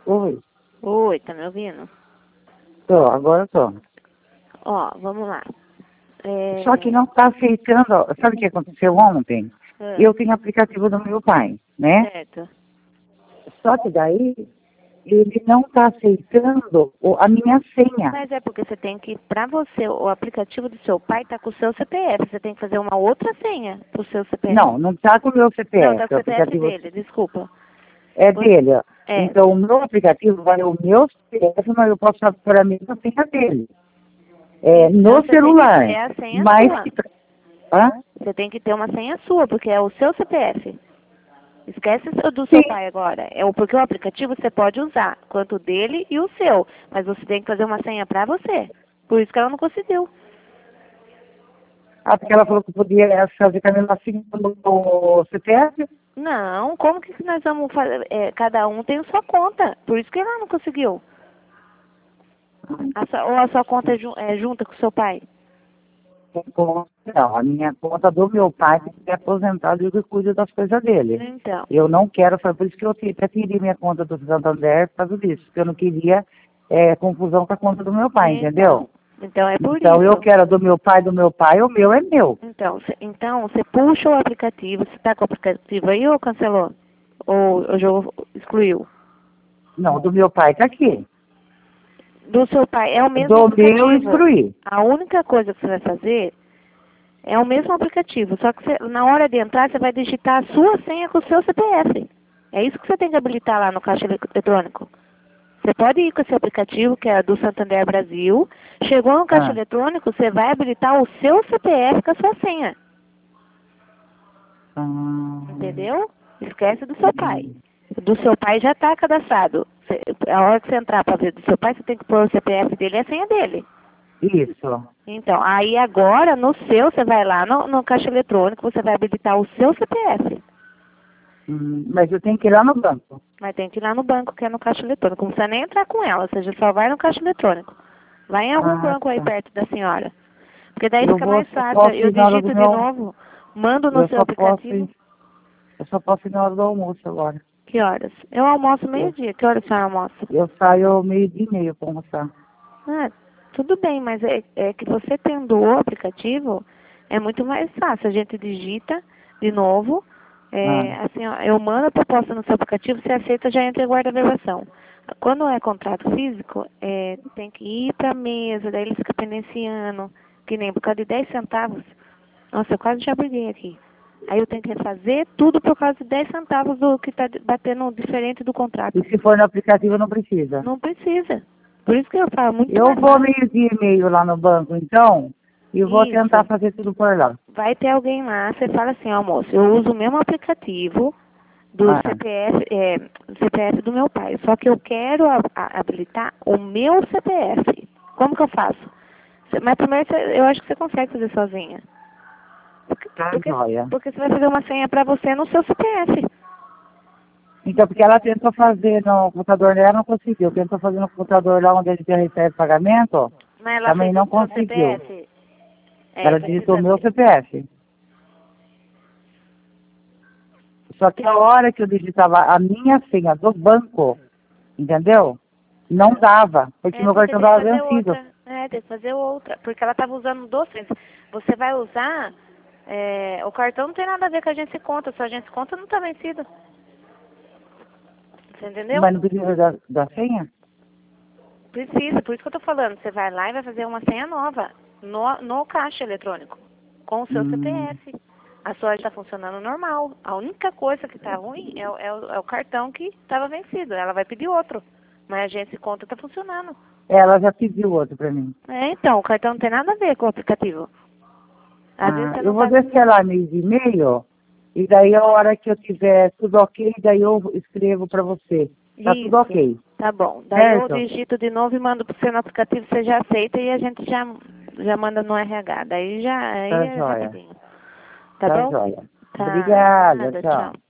Oi, Oi, tá me ouvindo? agora tô. Ó, vamos lá. Só que não está aceitando, sabe o que aconteceu ontem? Ah, Eu tenho aplicativo do meu pai, né? certo. Só que daí ele não está aceitando a minha senha. Mas é porque você tem que, pra você, o aplicativo do seu pai tá com o seu CPF. Você tem que fazer uma outra senha pro seu CPF. Não está com o meu Não, tá CPF, com o o CPF aplicativo dele, desculpa. é Você- dele. Ó. É, Então o meu aplicativo vai o meu CPF, mas eu posso para a mesma senha dele. então No você tem que ter celular. a senha Mas sua. que. Hã? Você tem que ter uma senha sua, porque é o seu CPF. Esquece do seu Sim. pai agora. Porque o aplicativo você pode usar, quanto o dele e o seu. Mas você tem que fazer uma senha pra você. Por isso que ela não conseguiu. Ah, porque ela falou que podia fazer com a mesma senha no CPF? Não, como que nós vamos fazer? Cada um tem a sua conta. Por isso que ela não conseguiu. Ou a sua conta é junta com o seu pai? Não, a minha conta do meu pai que é aposentado e que cuida das coisas dele. Então. Eu não quero, foi por isso que eu até tirei minha conta do Santander por causa disso, porque eu não queria confusão com a conta do meu pai, entendeu? Então é por Então eu isso. quero a do meu pai, o meu é meu. Então, você puxa o aplicativo. Você está com o aplicativo aí ou cancelou? Ou já excluiu? Não, do meu pai tá aqui. Do seu pai, é o mesmo Do meu eu aplicativo. excluí. A única coisa que você vai fazer é o mesmo aplicativo. Só que na hora de entrar, você vai digitar a sua senha com o seu CPF. É isso que você tem que habilitar lá no caixa eletrônico. Você pode ir com esse aplicativo, que é do Santander Brasil. Chegou no caixa Ah. eletrônico, você vai habilitar o seu CPF com a sua senha. Entendeu? Esquece do seu pai. Do seu pai já está cadastrado. A hora que você entrar para ver do seu pai, você tem que pôr o CPF dele e a senha dele. Isso. Então, aí agora, no seu, você vai lá no caixa eletrônico, você vai habilitar o seu CPF. Mas eu tenho que ir lá no banco. Mas tem que ir lá no banco, que é no caixa eletrônico. Não precisa nem entrar com ela, ou seja, só vai no caixa eletrônico. Vai em algum Ah, banco aí tá. perto da senhora. Porque daí Eu fica vou, mais só fácil. posso Eu ir na hora do digito de meu. novo, mando no Eu seu só posso aplicativo. ir. Eu só posso ir na hora do almoço agora. Que horas? Eu almoço Eu, meio-dia. Que horas a senhora almoça? eu saio 12:30 para almoçar. Ah, tudo bem, mas é que você tendo o aplicativo, é muito mais fácil. A gente digita de novo. Ah, Assim, ó, eu mando a proposta no seu aplicativo, você aceita, já entra e guarda a gravação. Quando é contrato físico, tem que ir para a mesa, daí ele fica pendenciando, que nem por causa de 10 centavos. Nossa, eu quase já briguei aqui. Aí eu tenho que refazer tudo por causa de 10 centavos do que está batendo diferente do contrato. e se for no aplicativo não precisa. Não precisa. Por isso que eu falo, muito Eu mais vou fácil. 12:30 lá no banco, então, e vou tentar Isso. fazer tudo por lá. Vai ter alguém lá, você fala assim, ó moço, eu uso o mesmo aplicativo do Ah, CPF do meu pai, só que eu quero habilitar o meu CPF. Como que eu faço? Mas primeiro eu acho que você consegue fazer sozinha. tá joia. Porque você vai fazer uma senha para você no seu CPF. Então, porque ela tentou fazer no computador dela, não conseguiu. Tentou fazer no computador lá onde a gente recebe pagamento, Mas ela também fez não o seu conseguiu. CPF? Ela digitou Precisa meu ver. CPF. Só que a hora que eu digitava a minha senha do banco, entendeu? Não dava, porque meu Porque cartão tem que estava fazer vencido. outra. Tem que fazer outra. Porque ela estava usando dois trens. Você vai usar. O cartão não tem nada a ver com a agência conta. Sua agência conta não está vencida. Você entendeu? Mas não precisa da senha? Precisa, por isso que eu tô falando. Você vai lá e vai fazer uma senha nova no caixa eletrônico. Com o seu Hum, CPF. A sua está funcionando normal. A única coisa que está ruim é o cartão que estava vencido. Ela vai pedir outro. Mas a agência conta está funcionando. ela já pediu outro para mim. Então, o cartão não tem nada a ver com o aplicativo. Às vezes Ah, você eu não vou tá. descer lá 12:30, e daí a hora que eu tiver tudo ok, daí eu escrevo para você. Tá tudo Isso. ok, Tá bom. Daí eu certo? digito de novo e mando pro seu no aplicativo, você já aceita e a gente já manda no RH. Daí Tá é joia, rapidinho. Tá tá bom? joia. Tá. Obrigada, Nada, tchau. tchau.